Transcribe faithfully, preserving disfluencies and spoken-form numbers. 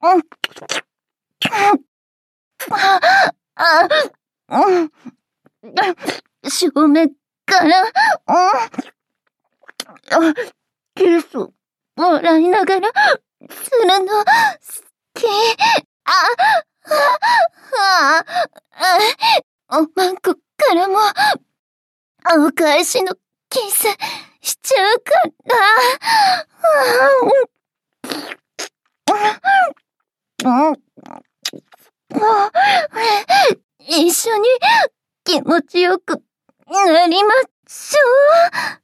うん。あ、うん。正面から、うん。キス、もらいながら、するの、好き。あ、あ、あ、おまんこからも、お返しのキス、しちゃうから。うん。一緒に気持ちよくなりましょう。